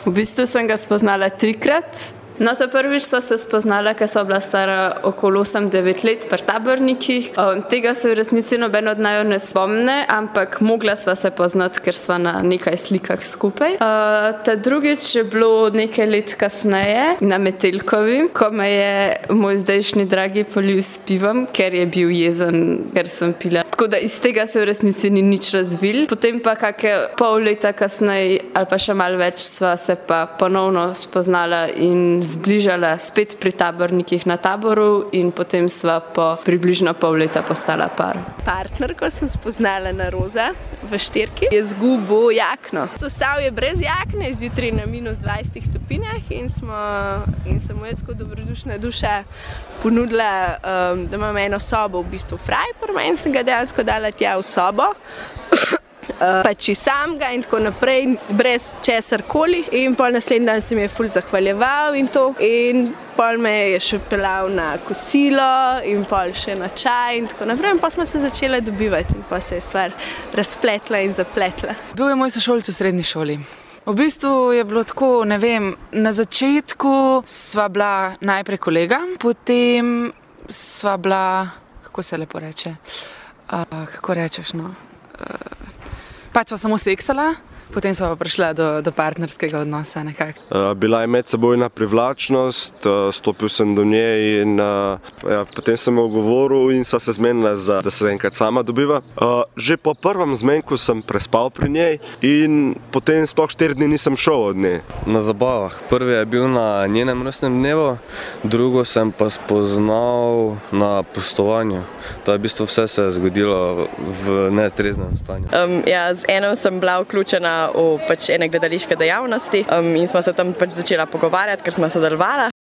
V bistvu sem ga spoznala 3-krat. No, to prvič so se spoznala, ker so bila stara okoli 8-9 let pri tabornikih. Tega se v resnici noben od naju ne spomne, ampak mogla sva se poznati, ker sva na nekaj slikah skupaj. Ta drugič je bilo nekaj let kasneje na Metelkovi, ko me je moj zdajšnji dragi polil s pivom, ker je bil jezen, ker sem pila. Tako da iz tega se v resnici ni nič razvil. Potem pa kakšne pol leta kasneje ali pa še malo več sva se pa ponovno spoznala in zbližala spet pri tabornikih na taboru in potem sva po približno pol leta postala par. Partnerko sem spoznala na Roza v Štirki. Je zgubil jakno. Sostal je brez jakne, zjutraj na -20 stopinjah in sem mu jaz kot dobrodušna duša ponudila, da imam eno sobo v bistvu frajper, in sem ga dejansko dala tja v sobo. Pač sam ga in tako naprej, brez česarkoli. In pol naslednji dan se mi je ful zahvaljeval in to. In pol me je še peljal na kosilo in pol še na čaj in tako naprej. In pa smo se začele dobivati in pa se je stvar razpletla in zapletla. Bil je moj sošolec v srednji šoli. V bistvu je bilo tako, ne vem, na začetku sva bila najprej kolega, potem sva bila, kako se lepo reče, kako rečeš, no, pač sva samo seksala, potem sva pa prišla do partnerskega odnosa nekako. Bila je medsebojna privlačnost, stopil sem do nje in potem sem jo govoril in sva se zmenila, da se enkrat sama dobiva. Že po prvem zmenku sem prespal pri njej in potem sploh 4 dni nisem šel od nje. Na zabavah. Prvi je bil na njenem rojstnem dnevu, drugo sem pa spoznal na pustovanju. To je v bistvu vse se je zgodilo v netreznem stanju. Z eno sem bila vključena v ene gledališke dejavnosti in smo se tam začela pogovarjati, ker smo sodelovala.